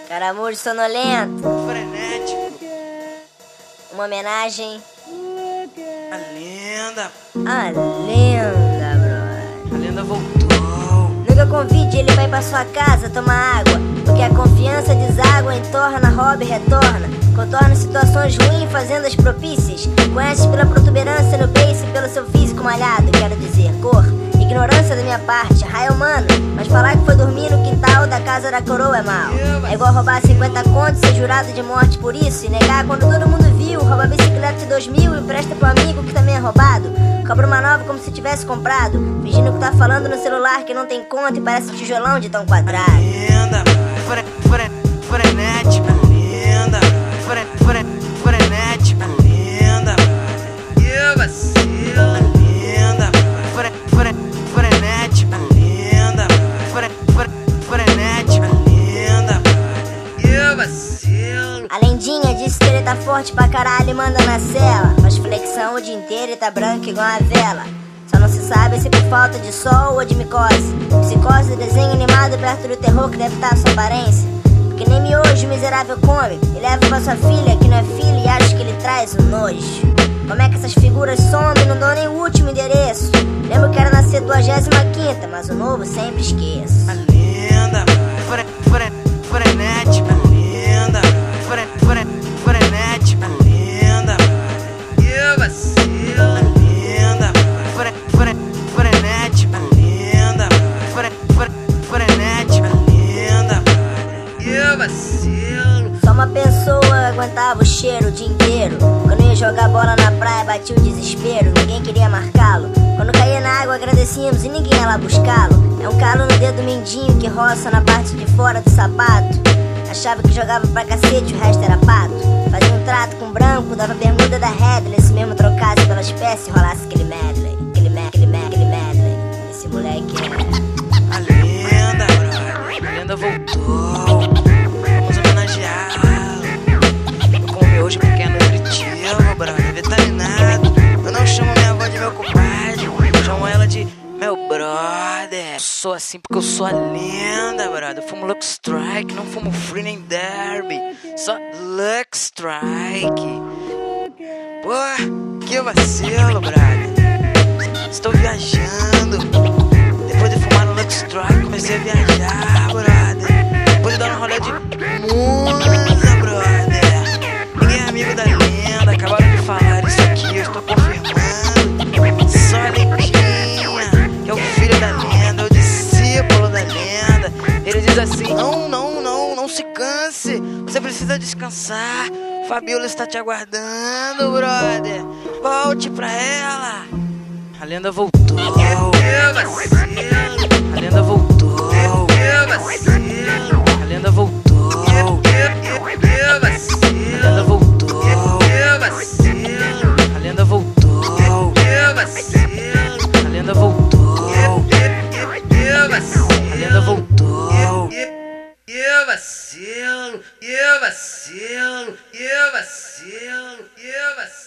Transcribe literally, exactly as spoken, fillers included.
Caramujo sonolento. Frenético. Uma homenagem A lenda. à lenda, brother. A lenda voltou. Nunca convide ele pra ir pra sua casa tomar água, porque a confiança deságua, entorna, rouba e retorna. Contorna situações ruins, fazendas propícias. Conhece pela protuberância no beiço e pelo seu físico malhado, quero dizer, cor. Ignorância da minha parte, raio humano. Mas falar que foi dormir no quintal da casa da coroa é mal. É igual roubar cinquenta contos, ser jurado de morte por isso, e negar quando todo mundo viu. Rouba bicicleta de dois mil e empresta pro amigo que também é roubado. Cobra uma nova como se tivesse comprado, fingindo que tá falando no celular que não tem conta e parece um tijolão de tão quadrado. Lenda. Fre, fre, frenético. Lenda. Fre, fre, frenético. Lenda. Eu vacilo. Lenda. Fre, fre, frenético. Lenda. Fre, fre, frenético. Lenda. Eu vacilo. A lendinha disse que ele tá forte pra caralho e manda na cela. Faz flexão o dia inteiro e tá branco igual a vela. Só não se sabe se por falta de sol ou de micose. Psicose, desenho animado perto do terror que deve estar a sua aparência. Porque nem miojo o miserável come e leva pra sua filha que não é filha e acha que ele traz o nojo. Como é que essas figuras somem e não dão nem o último endereço? Lembro que era na setagésima quinta, mas o novo sempre esqueço. A lenda. Fre, fre, frenético. Lenda. Fre, fre, frenético. Lenda. Eu vacilo. Lenda. Fre, fre, frenético. Lenda. Fre, fre, frenético. Lenda. Eu vacilo. Só uma pessoa aguentava o cheiro o dia inteiro. Quando ia jogar bola na praia batia o desespero, ninguém queria marcá-lo. Quando caía na água agradecíamos e ninguém ia lá buscá-lo. É um calo no dedo mindinho que roça na parte de fora do sapato. Achava que jogava pra cacete, o resto era pato. Fazia um trato com branco, dava bermuda da Headley. Se mesmo trocasse pela espécie, rolasse aquele medley. Aquele medley, aquele medley, aquele medley. Esse moleque é... A lenda, brother. A lenda voltou. Vamos homenageá-lo. Eu como hoje porque é nutritivo, brother. Veterinário. Eu não chamo minha avó de meu compadre. Eu chamo ela de meu brother. Sou assim porque eu sou a lenda, brother. Eu fumo Lux Strike, não fumo Free nem Derby. Só Lux Strike. Pô, que vacilo, brother. Estou viajando. Depois de fumar no Lux Strike, comecei a viajar, brother. Depois de dar um rolê de musa, brother. Ninguém é amigo da lenda. Acabaram de falar isso aqui, eu estou confirmando. Só a lendinha, que é o filho da lenda, é o discípulo da lenda. Ele diz assim: não, não, não, não se canse. Você precisa descansar. Fabiola está te aguardando, brother. Volte pra ela. A lenda voltou. A lenda voltou. A lenda voltou. A lenda voltou. A lenda voltou. A lenda voltou. A lenda voltou. Eu vacilo, eu vacilo, eu vacilo, eu vacilo.